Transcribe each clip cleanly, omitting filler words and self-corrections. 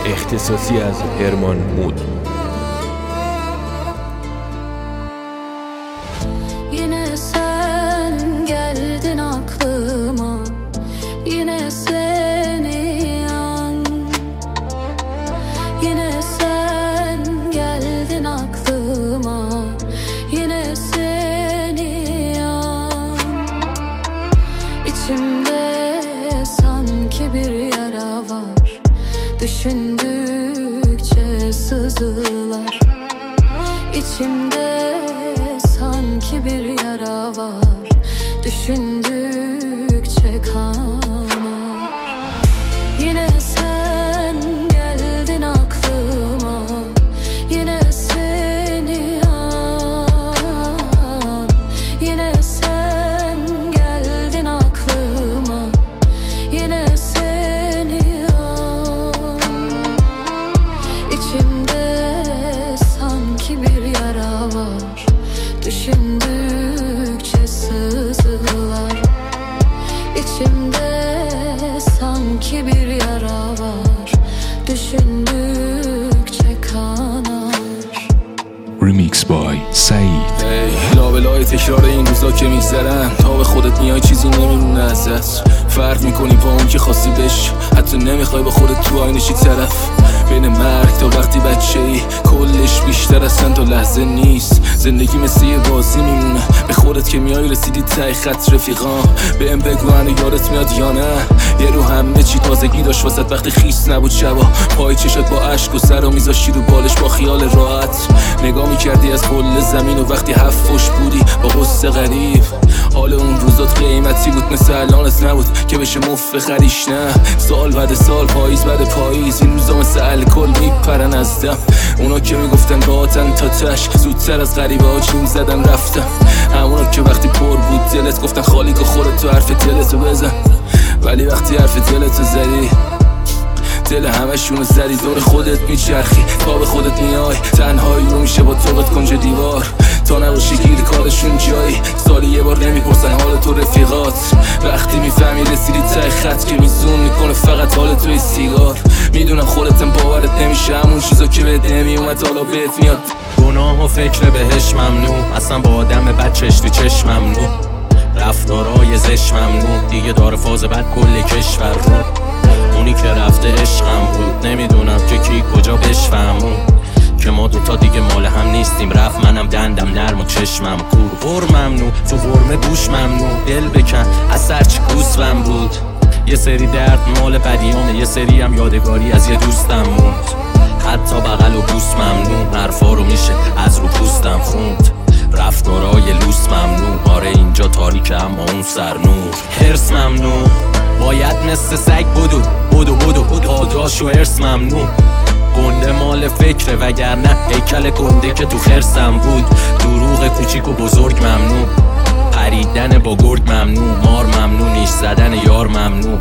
اختصاصی از هرمان مود. Yine sen geldin aklıma, yine seni an. Yine sen geldin aklıma, yine seni an. İçimde sanki bir yara var, düşündükçe sızılar. İçimde sanki bir yara var, düşündükçe kanar. Yine sen geldin aklıma, yine seni an. Yine sen geldin aklıma, yine seni an. İçimde sanki bir yara var, düşündükçe sızılar. İçimde sanki bir yara var, düşündükçe kanar. Remix by سعید. لابلای تکرار این روزا که میگذرن، تا به خودت میای چیزی نمیمونه ازت. فرق میکنی با اون که خواستی بش، حتی نمیخوای با خودت تو آینه شی طرف. بین مرگ تا وقتی بچه ای کلش بیشتر از چند تا لحظه نیست. زندگی مثل یه بازی میمونه، به خودت که میای رسیدی ته خط رفیقان. بهم بگو هنو یادت میاد یا نه، یه رو همه چی تازگی داشت واسط وقتی خیس نبود شبا. پای چشات با اشک و سر و میذاشتی رو بالش با خیال راحت. نگاه میکردی از کل زمین و وقتی هفت فش بودی با قصه غریب. حال اون روزات قیمتی بود مثل الانت نبود که بشه مفت خریش. نه سال بعد سال، پاییز بعد پاییز، این روزا مثل الکل میپرن از دم. اونا که میگفتن باهاتن تا تش، زودتر از غریبه ها چون زدن رفتم. همونا که وقتی پر بود دلت گفتن خالیک و خودت تو حرف دلتو بزن. ولی وقتی حرف دلتو زدی، دل همشونو زدی. دور خودت میچرخی تا به خودت میای، تنهایی رو میشه با توقت کنج دیوار. تا نباشی گیر کارشون جایی، سالی یه بار نمیپرسن حال تو رفیقات. وقتی میفهمی رسیدی ته خط که میزون میکنه فقط حال توی سیگار. میدونم خودتم باورت نمیشه، همون چیزا که بهت نمیومد حالا بهت میاد. گناه و فکر بهش ممنوع، اصلا با آدم بد چش تو چشم ممنوع. رفتارای زش ممنوع، دیگه داره فاز بد کل کشور رو. اونی که رفته عشقم بود، نمیدونم که کی کجا بشفهمون که ما دوتا دیگه مال هم نیستیم. رفت منم دندم نرم و چشمم کور. غر ممنوع، تو غرمه بوش ممنوع. دل بکن از سرچ گوسفم بود. یه سری درد مال بدیامه، یه سری هم یادگاری از یه دوستم موند. حتی بغل و بوس ممنوع، حرفا رو میشه از رو پوستم خوند. رفتارای لوس ممنوع، آره اینجا تاریکه اما اون سر نور. حرص ممنوع، باید مثل سگ بدو پاداش و حرص ممنوع. گنده مال فکره وگرنه هیکل گنده که تو خرسم بود. دروغ کوچیک و بزرگ ممنوع، پریدن با گرگ ممنوع. مار ممنوع، نیش زدن یار ممنوع.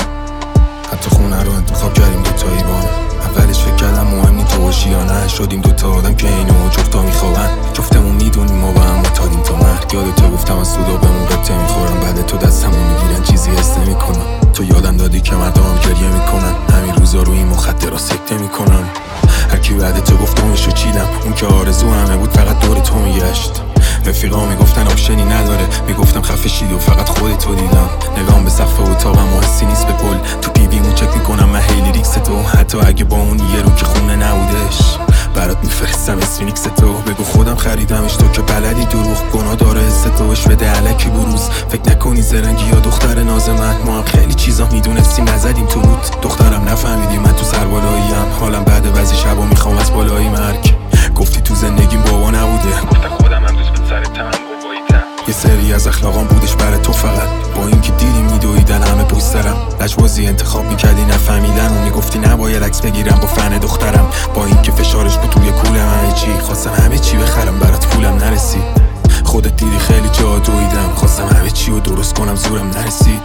حتی خونه رو انتخاب کردیم دوتایی با هم. اولش فکر کردم مهم نی تو باشی یا نه، شدیم دوتا آدم که اینو جفتا میخوابن. جفتمون میدونیم ما با هم متادیم تا مرگ. یادتو گفتم از سودا بهمون قبطه میخورم، بعد تو دستمون میگیرن چیزی حس نمیکنم. تو یادم دادی که مردم گریه میکنن، همین روزا رو این مخدرها سکته میکنن. هرکی بعد تو گفت اونشو چیدم، اون که آرزو همه بود فقط دور تو میگشت. رفیقا میگفتن آپشنی نداره، میگفتم خفه شید و فقط خودتو دیدم. نگام به سقف اتاقم و حسی نیست به پل، تو پیویمو چک میکنم من هی لیریکس تو. حتی اگه با اون یه رو که خونه نبودش، برات میفرستم اسفینیکس تو. بگو خودم خریدمش، تو که بلدی دروغ گناه داره حس تو. بش بده علکی بروز، فکر نکنی زرنگی یا دختر ناز من. ما هم خیلی چیزا میدونستیم نزدیم تو بود. دخترم نفهمیدی من تو سربالاییم، حالم بعد بعضی شبا میخوام از بالای مرگ. گفتی تو زندگیم بابا نبوده، گفتم خودم هم دوست به سرتم باباییتم. یه سری از اخلاقام بودش برای تو فقط، با اینکه دیدی میدویدن همه پوسترم. لجبازی انتخاب میکردی نفهمیدن و میگفتی نباید عکس بگیرم با فن دخترم. با اینکه فشارش بود توی کولم همه چی، خواستم همه چی بخرم برات پولم نرسید. خودت دیدی خیلی جا دویدم، خواستم همه چی رو درست کنم زورم نرسید.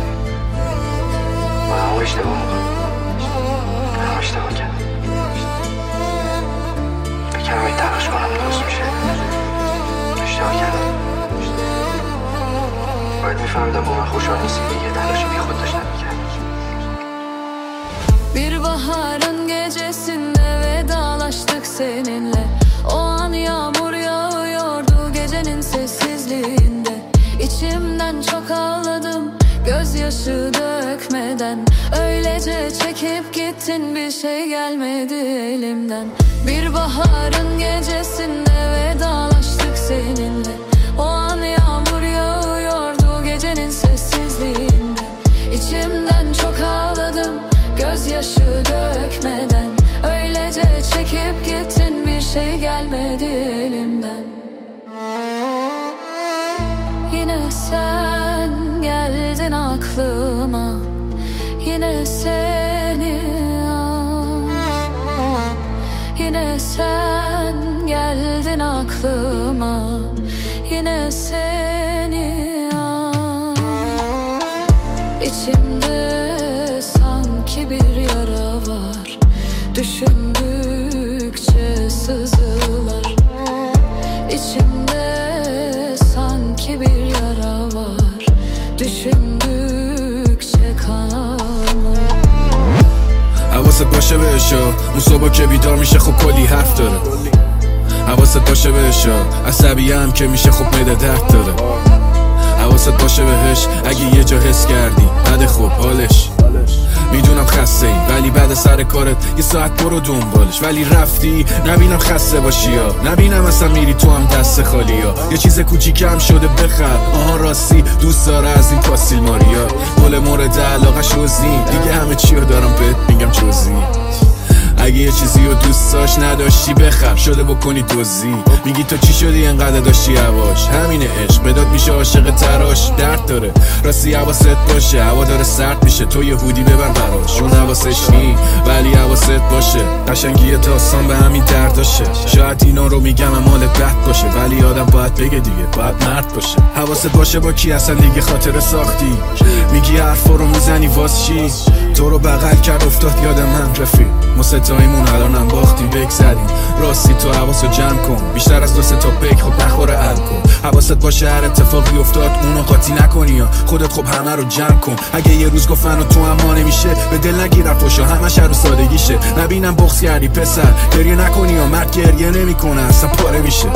اشتباه کردم، کمی تلاش کنم درست میشه. اشتباه کردم، باید میفهمیدم با من خوشحال نیستی که یه تلاش بی خود داشتم میکردم. Bir baharın gece seninle. O an yağmur yağıyordu gecenin sessizliğinde. İçimden çok ağladım gözyaşı dökmeden. Öylece çekip gittin, bir şey gelmedi elimden. Bir baharın gecesinde vedalaştık seninle. O an yağmur yağıyordu gecenin sessizliğinde. İçimden çok ağladım gözyaşı dökmeden. Öylece çekip gittin, bir şey gelmedi elimden. Yine sen geldin aklıma, yine seni yine sen geldin aklıma, yine seni İçimde sanki bir yara var, düşündükçe sızılar. İçimde sanki bir yara var, düşündükçe kanamar. حواست باشه بهشا اون صبح که بیدار میشه خب کلی حرف داره. حواست باشه بهشا عصبی هم که میشه خب معده درد داره. حواست باشه بهش اگه یه جا حس کردی بده خب حالش. میدونم خسته ای ولی بعد سر کارت یه ساعت برو دنبالش. ولی رفتی نبینم خسته باشی یا نبینم اصلا میری تو هم دست خالی یا یه چیز کوچیکم شده بخر. آها راستی دوست داره از این پاسیل ماریا. مول مورد علاقه شوزی دیگه همه چی رو دارم بهت میگم جزئی. اگه یه چیزی رو دوست داشت نداشتی بخر شده بکنی دوزی. میگی تو چی شدی انقدر داشتی هواش همینه عشق بداد میشه عاشق تراش. درد داره راستی حواست باشه هوا داره سرد میشه تو یه هودی ببر براش. اون حواسش نی ولی حواست باشه قشنگی داستان به همین درداشه. شاید اینا رو میگم مالت بد باشه ولی آدم باید بگه دیگه باید مرد باشه. حواست باشه با کی اصلا دیگه خاطره ساختی. میگی حرفا رو میزنی واس چی. تو رو بغل کرد افتاد یاد من رفیق. ما ستایمون الانم باختیم بگذریم. راستی تو حواسو جمع کن بیشتر از 2-3 تا بک خب نخوره الکل. حواست باشه هر اتفاقی افتاد اونو قاطی نکنی یا خودت خب همه رو جمع کن. اگه یه روز گفتن و تو اما نمیشه به دل نگیر رفاشا همش رو سادگیشه. نبینم بغض کردی پسر گریه نکنی یا مرد گریه نمیکنه اصلا پاره میشه.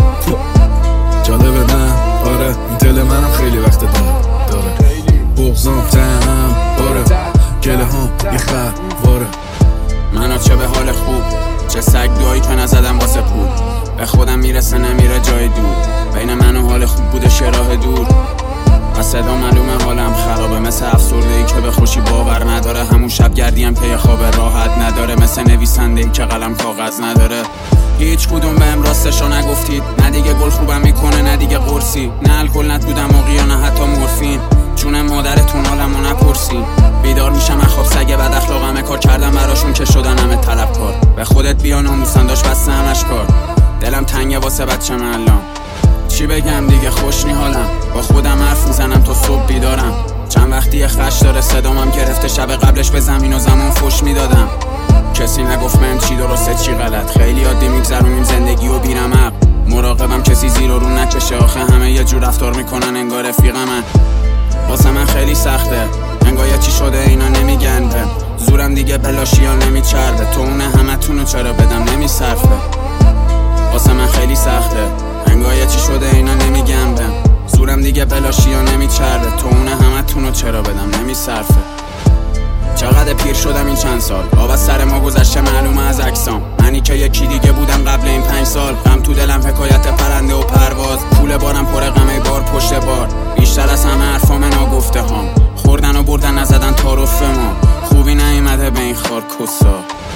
جالبه نه آره این دل منم خیلی وقت داره بغضام تنم باره گله هم یه خر واره. منو چه به حال خوب چه سگ دعایی که نزدم واسه پول. به خودم میرسه نمیره جای دور. بین من و حال خوب بوده راه دور. از صدا معلومه حالم خرابه مثل افسرده‌ای که به خوشی باور نداره. همون شب گردیم پی خواب راحت نداره. مثل نویسنده‌ای که قلم کاغذ نداره. هیچ کدوم بهم راستشو نگفتید. نه دیگه گل خوبم میکنه نه دیگه قرصی. نه الکل نه تو دماغی یا نه حتی مورفین. جون مادرتون حالمو نپرسی. بیدار میشم از خواب سگ بد اخلاقمه کار کردم براشون که شدن همه طلبکار. به خودت بیا ناموسن داشت بسته همش کار. دلم تنگه واسه بچه من الان چی بگم دیگه خوش نی حالم. با خودم حرف میزنم تا صبح بیدارم. چند وقتی خش داره صدامم گرفته. شب قبلش به زمین و زمان فوش میدادم. کسی نگفت من چی درسته چی غلط. خیلی عادی میگذرونیم زندگی و بیرمق. مراقبم کسی زیر و رو نکشه. آخه همه یه جور رفتار میکنن انگار رفیقمن. واسه من خیلی سخته انگار یه چی شده اینا نمیگن به زورم دیگه بلاشیا نمیچربه. تو اونه همه تونو چرا بدم نمیصرفه. واسه من خیلی سخته انگار یه چی شده اینا نمیگن به زورم دیگه بلاشیا نمیچربه. تو اونه همه تونو چرا بدم نمیصرفه. چقدر پیر شدم این چند سال. آب از سر ما گذشته معلومه از عکسام. منی که یکی دیگه بودم قبل این 5 سال. غم تو دلم حکایت پرنده و پرواز. پول بارم پر غمه بار پشت بار. بیشتر از همه حرفام ناگفته هام. خوردن و بردن نزدن تعارف ما. خوبی نیومده به این خار کسا.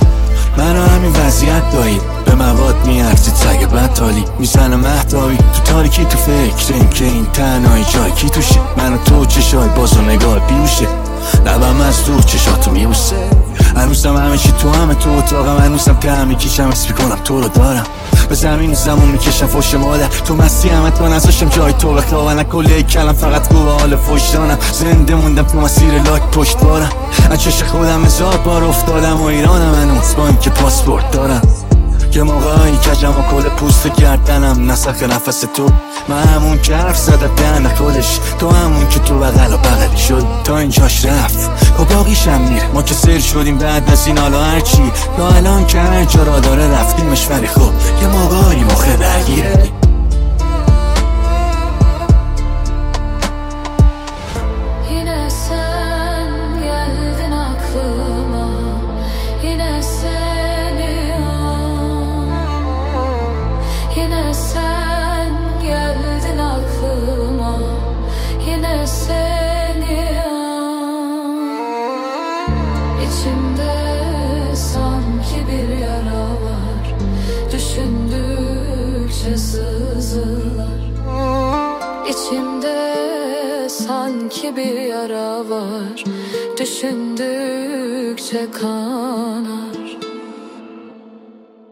منو همین وضعیت دارید به مواد میارزید سگ بطالی میزنه مهداوی تو تاریکی تو فکریم که این تنهایی جای کی توشه. منو تو چشای باز و نگاه بیوشه. لبم از دور چشاتو میبوسه. هنوزم همه چی تو همه تو اتاقم. هنوزم ته میکشم اسم میکنم تو رو دارم. به زمین و زمان میکشم فوش مادر. تو مستی همت من ازشم جای تو بخلا. و نکل یک کلم فقط گوه حال فوش دانم. زنده موندم تو مسیر لاک پشت بارم. از چش خودم 1000 بار افتادم و ایرانم هنوز با این که پاسپورت دارم. یه موقعی کجم و کل پوست گردنم نسخ نفس تو. من همون که حرف زدت دهنه کلش، تو همون که تو بغل و بغلی شد تا اینجاش رفت و باقیشم میره. ما که سیر شدیم بعد از این حالا هرچی، تا الان که هر جا را داره رفتیمش، ولی خب یه موقعی مخه درگیره. Yine sen geldin aklıma, yine seni an. Yine sen geldin aklıma, yine seni an. İçimde sanki bir yara var, düşündükçe sızılar. İçimde sanki bir yara var, düşündükçe kanar.